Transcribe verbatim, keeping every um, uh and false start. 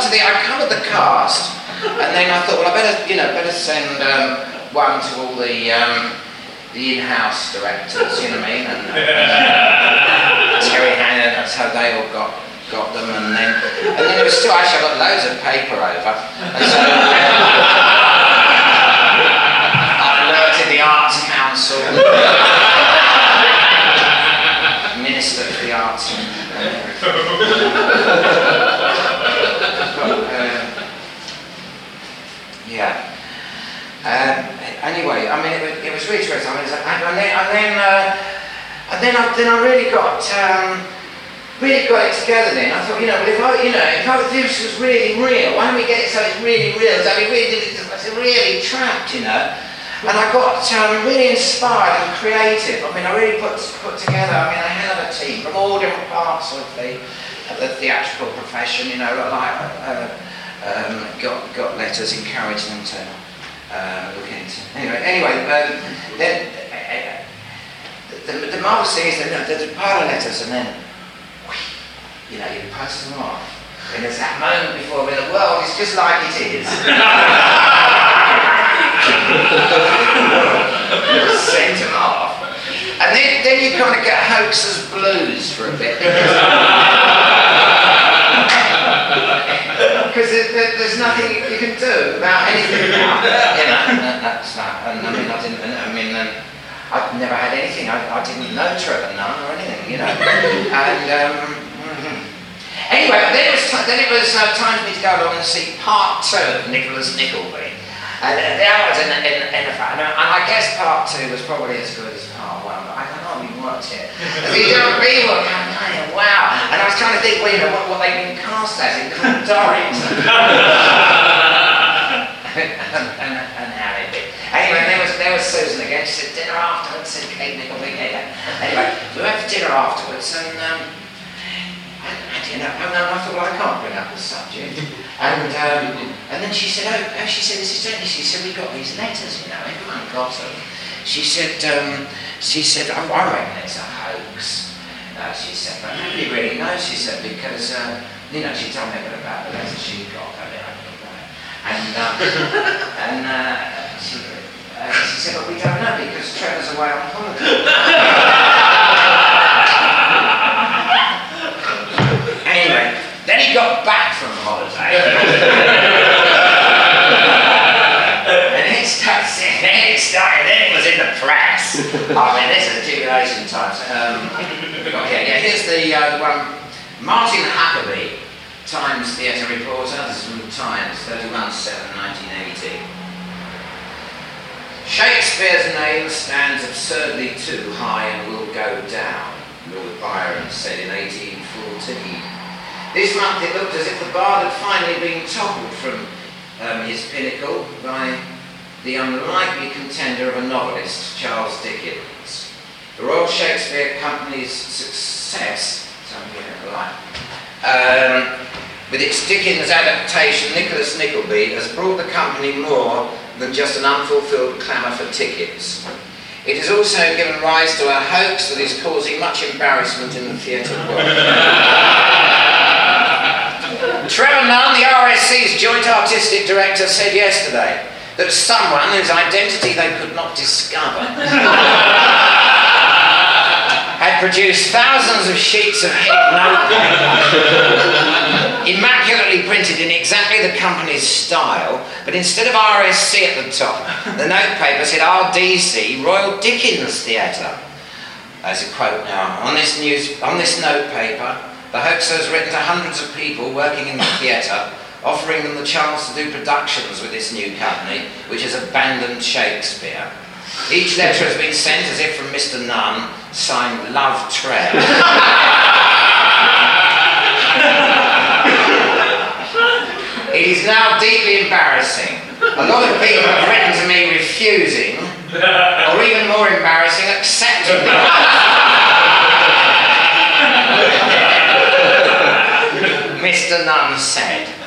to the, I covered the cast, and then I thought, well, I better, you know, better send um, one to all the um, the in-house directors, you know what I mean, and uh, Terry Hannon, that's how they all got got them, and then and then there was still actually I got loads of paper over, and so I alerted the Arts Council, Minister for the Arts, and uh, yeah. Um, anyway, I mean, it was, it was really terrific. I mean, it was, and then, and then, uh, and then, I, then I really got, um, really got it together. Then I thought, you know, well, if I, you know, if I, this was really real, why don't we get it so it's really real? So we really did it, it's really trapped, you know. And I got um, really inspired and creative. I mean, I really put put together. I mean, I had a team from all different parts of the of the theatrical profession. You know, like uh, um, got got letters encouraging them to. Uh, look into. Anyway, anyway, um, then uh, the, the, the marvelous thing is that you know, there's a pile of letters, and then you know you post them off, and there's that moment before when the world is just like it is. You just send them off, and then then you kind of get hoaxer's blues for a bit. Because there, there's nothing you can do about anything now, you know. And that's that. And I mean, I didn't. I mean, um, I've never had anything. I, I didn't know Trevor Nunn or anything, you know. And um, mm-hmm. anyway, then it was then it was uh, time for me to go along and see part two of Nicholas Nickleby. And uh, that was in, in, in a fact, and I guess part two was probably as good as part one, but I don't know if you watched it. These are people coming in, wow. And I was trying to think, well, you know, what, what they've been cast as in Cool Dorrit. and, and, and how it be. Anyway, there was, there was Susan again. She said, dinner afterwards, said Kate Nickleby. Anyway, we went for dinner afterwards, and, um, and, and you know, and I thought, well, I can't bring up the subject. And um, and then she said, oh, oh, she said, this is Jenny. She said, we got these letters, you know, everyone got them. She said, um, she said, I, I reckon it's a hoax. Uh, she said, but nobody really knows. She said, because uh, you know, she told me a bit about the letters she got. I mean, I don't know. And um, and uh, she, uh, she said, but we don't know because Trevor's away on holiday. Anyway. Then he got back from holiday, and it started, then it started, then it was in the press. I mean, this is tribulation times. Um, yeah, yeah, here's the uh, one, Martin Huckabee, Times Theatre Reporter, this is from the Times, thirty-one seven nineteen eighty. Shakespeare's name stands absurdly too high and will go down, Lord Byron said in eighteen fourteen. This month it looked as if the bard had finally been toppled from um, his pinnacle by the unlikely contender of a novelist, Charles Dickens. The Royal Shakespeare Company's success, um, with its Dickens adaptation, Nicholas Nickleby, has brought the company more than just an unfulfilled clamour for tickets. It has also given rise to a hoax that is causing much embarrassment in the theatre world. Trevor Nunn, the R S C's Joint Artistic Director, said yesterday that someone whose identity they could not discover had produced thousands of sheets of head notepaper, immaculately printed in exactly the company's style, but instead of R S C at the top, the notepaper said R D C, Royal Dickens Theatre. There's a quote now. On this news, on this notepaper, the hoaxer has written to hundreds of people working in the theatre, offering them the chance to do productions with this new company, which has abandoned Shakespeare. Each letter has been sent as if from Mister Nunn, signed Love Trev. It is now deeply embarrassing. A lot of people have written to me refusing, or even more embarrassing, accepting the Mister Nunn said.